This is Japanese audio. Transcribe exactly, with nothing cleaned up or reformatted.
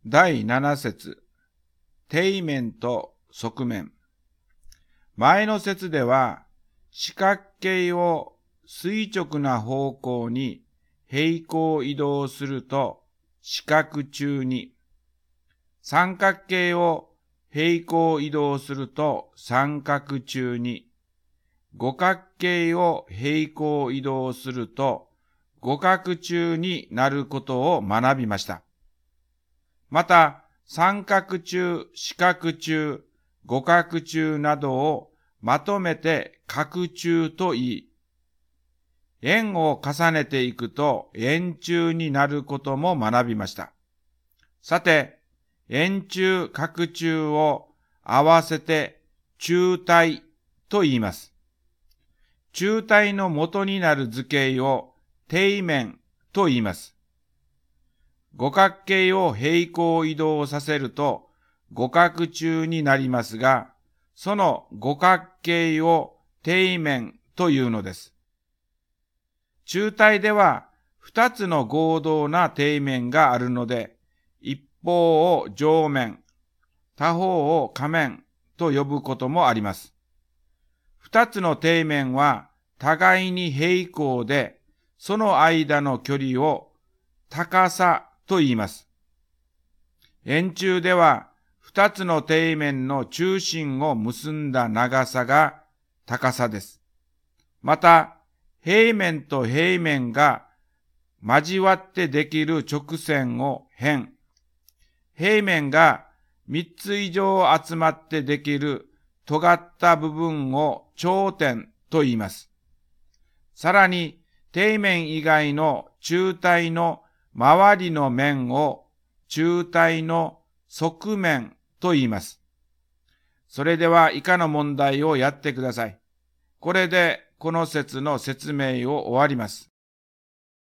だいなな節、底面と側面。前の節では、四角形を垂直な方向に平行移動すると四角柱に、三角形を平行移動すると三角柱に、五角形を平行移動すると五角柱になることを学びました。また、三角柱、四角柱、五角柱などをまとめて角柱と言い、円を重ねていくと円柱になることも学びました。さて、円柱、角柱を合わせて柱体と言います。柱体の元になる図形を底面と言います。五角形を平行移動させると五角柱になりますが、その五角形を底面というのです。柱体では二つの合同な底面があるので、一方を上面、他方を下面と呼ぶこともあります。二つの底面は互いに平行で、その間の距離を高さと言います。円柱では二つの底面の中心を結んだ長さが高さです。また、平面と平面が交わってできる直線を辺、平面が三つ以上集まってできる尖った部分を頂点と言います。さらに、底面以外の柱体の周りの面を柱体の側面と言います。それでは以下の問題をやってください。これでこの節の説明を終わります。